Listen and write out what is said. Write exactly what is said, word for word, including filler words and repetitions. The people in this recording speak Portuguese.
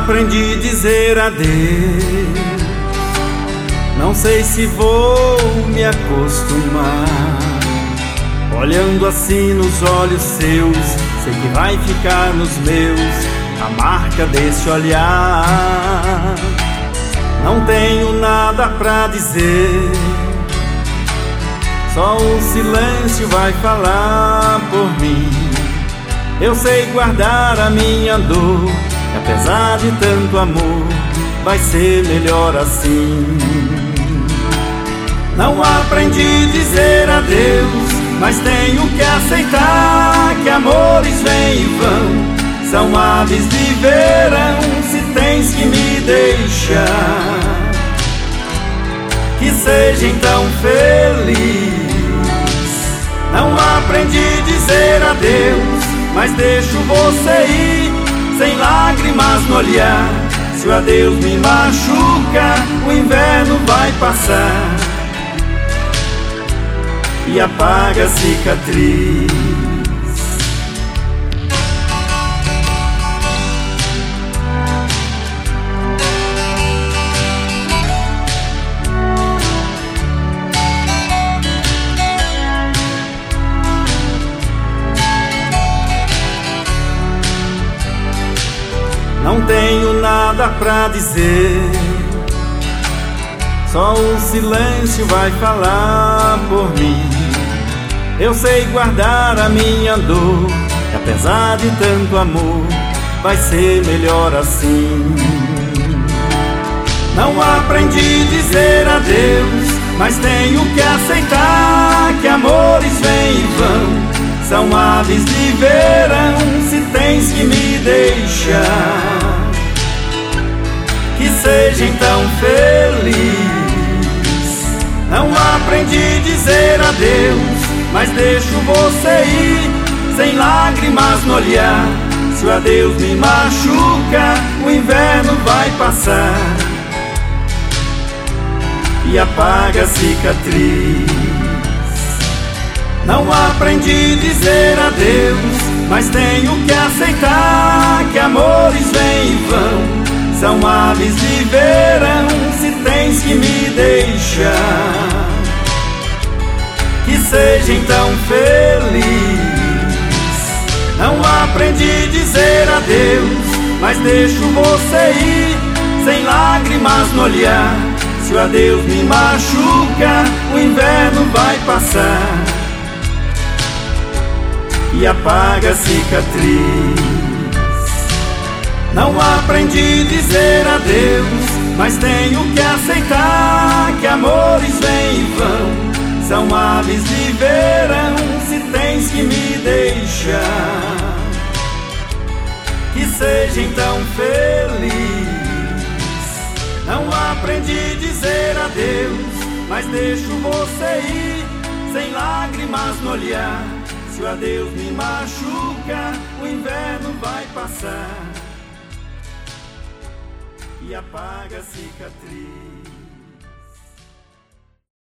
aprendi a dizer adeus. Não sei se vou me acostumar. Olhando assim nos olhos seus, sei que vai ficar nos meus a marca desse olhar. Não tenho nada pra dizer, só o silêncio vai falar por mim. Eu sei guardar a minha dor, e apesar de tanto amor, vai ser melhor assim. Não aprendi a dizer adeus, mas tenho que aceitar que amores vêm e vão. São aves de verão, se tens que me deixar. Que seja então feliz. Não aprendi a dizer adeus, mas deixo você ir, sem lágrimas no olhar. Se o adeus me machuca, o inverno vai passar e apaga a cicatriz. Não tenho nada pra dizer, só o silêncio vai falar por mim. Eu sei guardar a minha dor, e apesar de tanto amor, vai ser melhor assim. Não aprendi a dizer adeus, mas tenho que aceitar que amores vêm e vão. São aves de verão, se tens que me deixar. Que seja então feliz. Não aprendi a dizer adeus, mas deixo você ir, sem lágrimas no olhar. Se o adeus me machuca, o inverno vai passar e apaga a cicatriz. Não aprendi a dizer adeus, mas tenho que aceitar que amores vêm e vão. São aves de verão, se tens que me deixar. Que seja então feliz. Não aprendi a dizer adeus, mas deixo você ir, sem lágrimas no olhar. Se o adeus me machuca, o inverno vai passar e apaga a cicatriz. Não aprendi a dizer adeus, mas tenho que aceitar que amores vêm e vão. São aves de verão, se tens que me deixar. Que seja então feliz. Não aprendi a dizer adeus, mas deixo você ir, sem lágrimas no olhar. Se o adeus me machuca, o inverno vai passar e apaga a cicatriz.